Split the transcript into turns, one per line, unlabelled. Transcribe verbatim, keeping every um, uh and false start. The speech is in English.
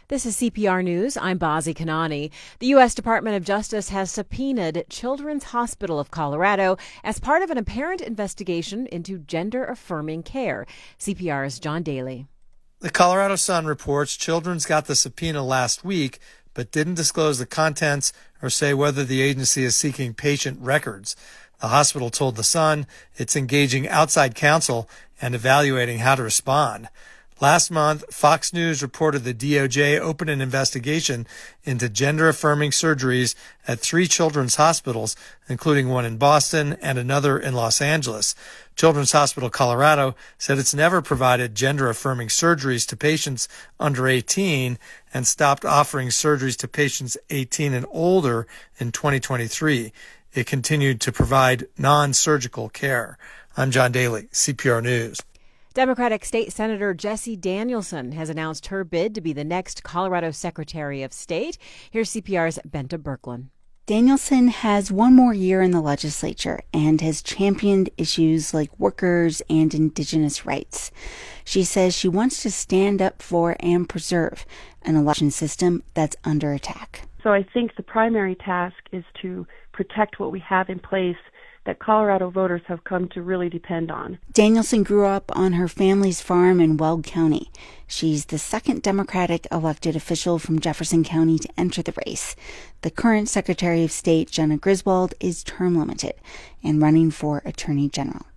This is C P R News. I'm Bazi Kanani. The U S Department of Justice has subpoenaed Children's Hospital of Colorado as part of an apparent investigation into gender-affirming care. C P R's John Daly.
The Colorado Sun reports Children's got the subpoena last week, but didn't disclose the contents or say whether the agency is seeking patient records. The hospital told the Sun it's engaging outside counsel and evaluating how to respond. Last month, Fox News reported the D O J opened an investigation into gender-affirming surgeries at three children's hospitals, including one in Boston and another in Los Angeles. Children's Hospital Colorado said it's never provided gender-affirming surgeries to patients under eighteen and stopped offering surgeries to patients eighteen and older in twenty twenty-three. It continued to provide non-surgical care. I'm John Daly, C P R News.
Democratic State Senator Jessie Danielson has announced her bid to be the next Colorado Secretary of State. Here's C P R's Benta Berklund.
Danielson has one more year in the legislature and has championed issues like workers and indigenous rights. She says she wants to stand up for and preserve an election system that's under attack.
So I think the primary task is to protect what we have in place that Colorado voters have come to really depend on.
Danielson grew up on her family's farm in Weld County. She's the second Democratic elected official from Jefferson County to enter the race. The current Secretary of State, Jena Griswold, is term limited and running for Attorney General.